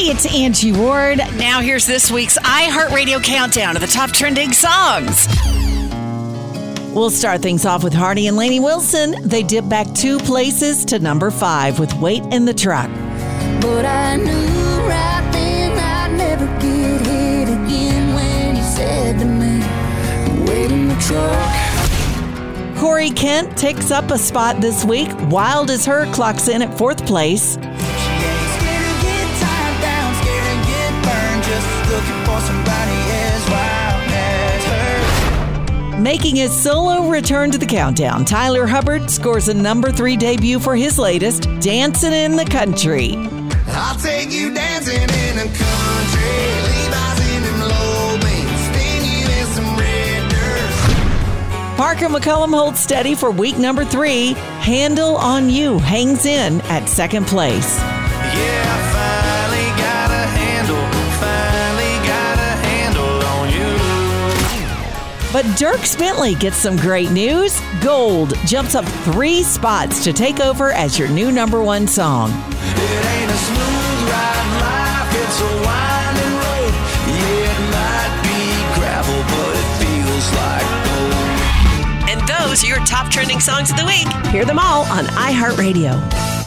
Hey, it's Angie Ward. Now here's this week's iHeartRadio countdown of the top trending songs. We'll start things off with Hardy and Lainey Wilson. They dip back 2 places to number 5 with Wait in the Truck. But I knew right then I'd never get hit again when you said to me, wait in the truck. Corey Kent takes up a spot this week. Wild as Her clocks in at 4th place. Making his solo return to the countdown, Tyler Hubbard scores a number 3 debut for his latest, Dancing in the Country. I'll take you dancing in the country, Levi's in them low beams, spin you in some red dirt. Parker McCollum holds steady for week number 3. Handle on You hangs in at 2nd place. Yeah, I finally got a handle on you. But Dierks Bentley gets some great news. Gold jumps up 3 spots to take over as your new number 1 song. It ain't a smooth ride life, it's a winding road. Yeah, it might be gravel, but it feels like gold. And those are your top trending songs of the week. Hear them all on iHeartRadio.